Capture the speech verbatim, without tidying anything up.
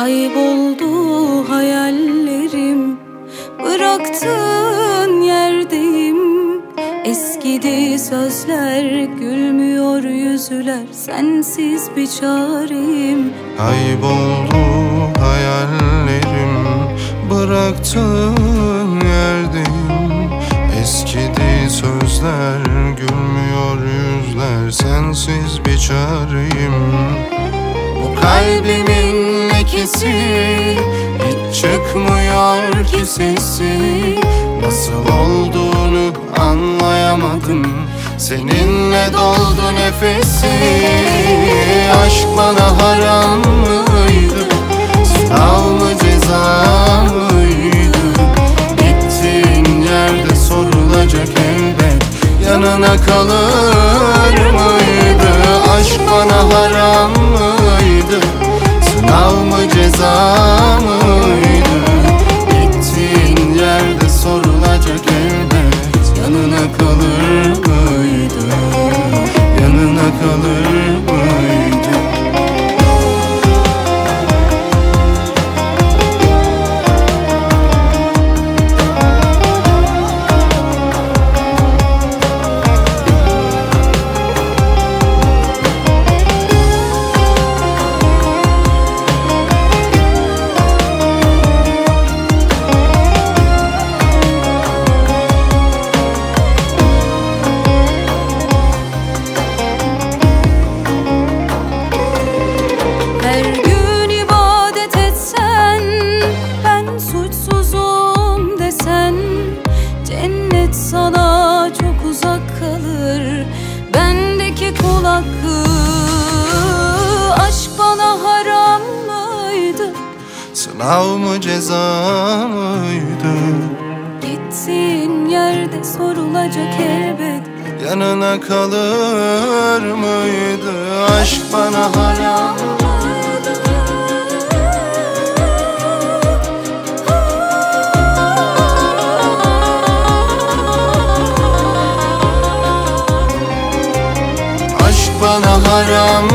Kayboldu hayallerim, bıraktığın yerdeyim. Eskidi sözler, gülmüyor yüzler, sensiz bir çareyim. Kayboldu hayallerim, bıraktığın yerdeyim. Eskidi sözler, gülmüyor yüzler, sensiz bir çareyim. Bu kalbimin lekesi, hiç çıkmıyor ki sesi. Nasıl olduğunu anlayamadım, seninle doldu nefesi. Aşk bana haram mıydı, sınav mı ceza mıydı? Gittiğin yerde sorulacak elbet, yanına kalır mıydı? Aşk bana haram mıydı, sınav mı ceza mıydı? Gittiğin yerde sorulacak elbet, yanına kalır mıydı? Yanına kalır mıydı? Sana çok uzak kalır, bendeki kul hakkı. Aşk bana haram mıydı, sınav mı ceza mıydı? Gittiğin yerde sorulacak elbet, yanına kalır mıydı? Aşk bana haram mıydı? Bana haram